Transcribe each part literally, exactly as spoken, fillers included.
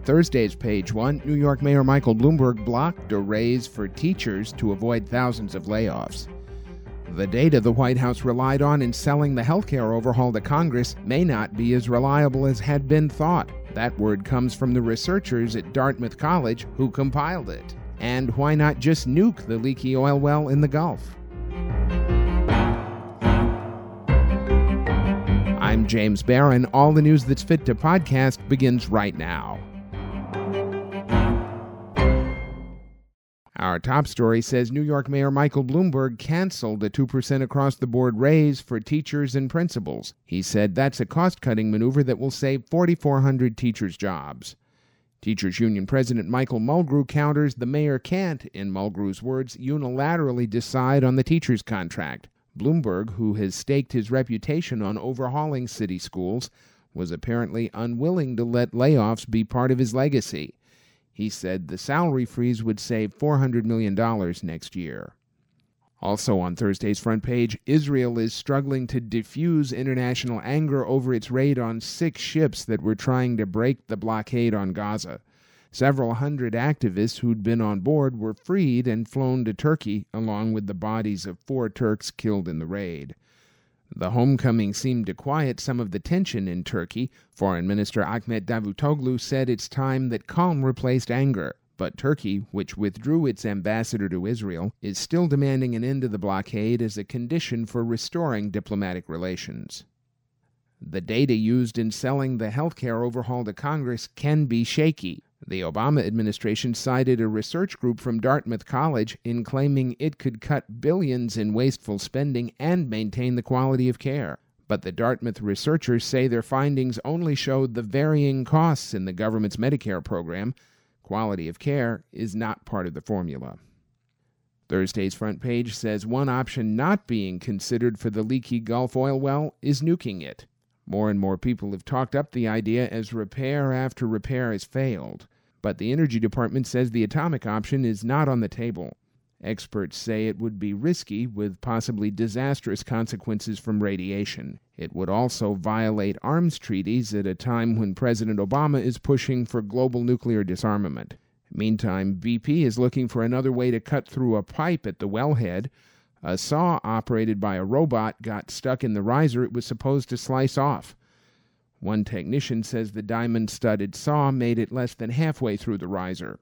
Thursday's Page One, New York Mayor Michael Bloomberg blocked a raise for teachers to avoid thousands of layoffs. The data the White House relied on in selling the healthcare overhaul to Congress may not be as reliable as had been thought. That word comes from the researchers at Dartmouth College who compiled it. And why not just nuke the leaky oil well in the Gulf? I'm James Barron. All the news that's fit to podcast begins right now. Our top story says New York Mayor Michael Bloomberg canceled a two percent across-the-board raise for teachers and principals. He said that's a cost-cutting maneuver that will save four thousand four hundred teachers' jobs. Teachers Union President Michael Mulgrew counters the mayor can't, in Mulgrew's words, unilaterally decide on the teacher's contract. Bloomberg, who has staked his reputation on overhauling city schools, was apparently unwilling to let layoffs be part of his legacy. He said the salary freeze would save four hundred million dollars next year. Also on Thursday's front page, Israel is struggling to diffuse international anger over its raid on six ships that were trying to break the blockade on Gaza. Several hundred activists who'd been on board were freed and flown to Turkey, along with the bodies of four Turks killed in the raid. The homecoming seemed to quiet some of the tension in Turkey. Foreign Minister Ahmet Davutoglu said it's time that calm replaced anger. But Turkey, which withdrew its ambassador to Israel, is still demanding an end to the blockade as a condition for restoring diplomatic relations. The data used in selling the healthcare overhaul to Congress can be shaky. The Obama administration cited a research group from Dartmouth College in claiming it could cut billions in wasteful spending and maintain the quality of care. But the Dartmouth researchers say their findings only showed the varying costs in the government's Medicare program. Quality of care is not part of the formula. Thursday's front page says one option not being considered for the leaky Gulf oil well is nuking it. More and more people have talked up the idea as repair after repair has failed. But the Energy Department says the atomic option is not on the table. Experts say it would be risky, with possibly disastrous consequences from radiation. It would also violate arms treaties at a time when President Obama is pushing for global nuclear disarmament. Meantime, B P is looking for another way to cut through a pipe at the wellhead. A saw operated by a robot got stuck in the riser it was supposed to slice off. One technician says the diamond-studded saw made it less than halfway through the riser.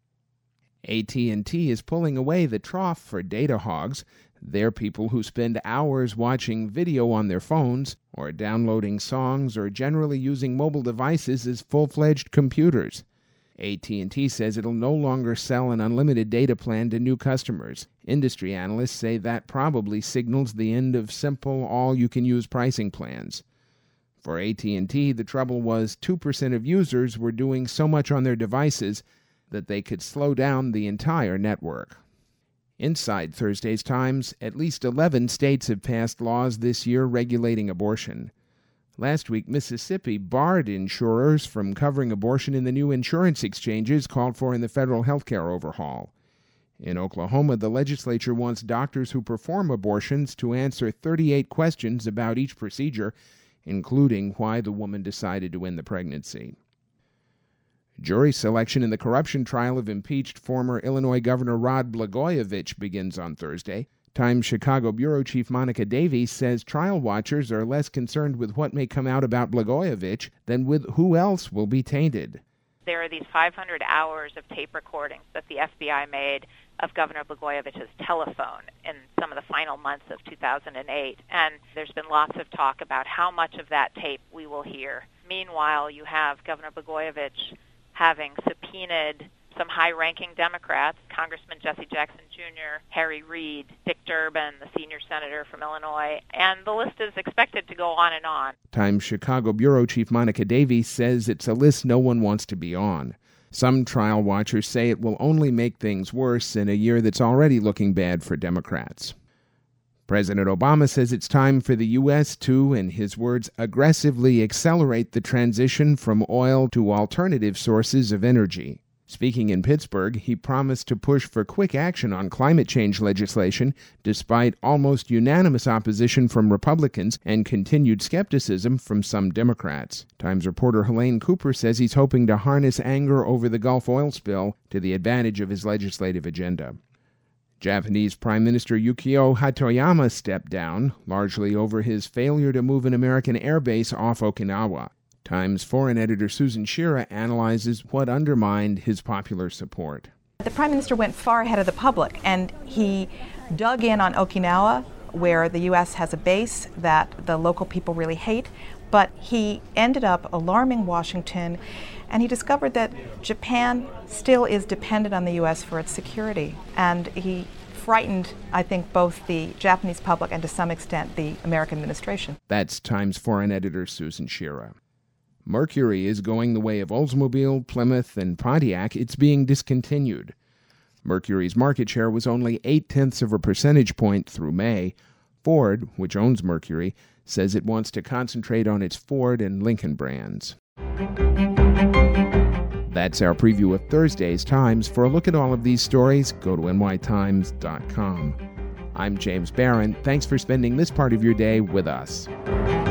A T and T is pulling away the trough for data hogs. They're people who spend hours watching video on their phones or downloading songs or generally using mobile devices as full-fledged computers. A T and T says it'll no longer sell an unlimited data plan to new customers. Industry analysts say that probably signals the end of simple, all-you-can-use pricing plans. For A T and T, the trouble was two percent of users were doing so much on their devices that they could slow down the entire network. Inside Thursday's Times, at least eleven states have passed laws this year regulating abortion. Last week, Mississippi barred insurers from covering abortion in the new insurance exchanges called for in the federal health care overhaul. In Oklahoma, the legislature wants doctors who perform abortions to answer thirty-eight questions about each procedure, including why the woman decided to end the pregnancy. Jury selection in the corruption trial of impeached former Illinois Governor Rod Blagojevich begins on Thursday. Times Chicago bureau chief Monica Davies says trial watchers are less concerned with what may come out about Blagojevich than with who else will be tainted. There are these five hundred hours of tape recordings that the F B I made of Governor Blagojevich's telephone in some of the final months of two thousand eight, and there's been lots of talk about how much of that tape we will hear. Meanwhile, you have Governor Blagojevich having subpoenaed some high-ranking Democrats, Congressman Jesse Jackson Junior, Harry Reid, Dick Durbin, the senior senator from Illinois, and the list is expected to go on and on. Times Chicago bureau chief Monica Davies says it's a list no one wants to be on. Some trial watchers say it will only make things worse in a year that's already looking bad for Democrats. President Obama says it's time for the U S to, in his words, aggressively accelerate the transition from oil to alternative sources of energy. Speaking in Pittsburgh, he promised to push for quick action on climate change legislation despite almost unanimous opposition from Republicans and continued skepticism from some Democrats. Times reporter Helene Cooper says he's hoping to harness anger over the Gulf oil spill to the advantage of his legislative agenda. Japanese Prime Minister Yukio Hatoyama stepped down, largely over his failure to move an American airbase off Okinawa. Times foreign editor Susan Shira analyzes what undermined his popular support. The Prime Minister went far ahead of the public, and he dug in on Okinawa, where the U S has a base that the local people really hate, but he ended up alarming Washington, and he discovered that Japan still is dependent on the U S for its security, and he frightened, I think, both the Japanese public and to some extent the American administration. That's Times foreign editor Susan Shira. Mercury is going the way of Oldsmobile, Plymouth, and Pontiac. It's being discontinued. Mercury's market share was only eight-tenths of a percentage point through May. Ford, which owns Mercury, says it wants to concentrate on its Ford and Lincoln brands. That's our preview of Thursday's Times. For a look at all of these stories, go to N Y Times dot com. I'm James Barron. Thanks for spending this part of your day with us.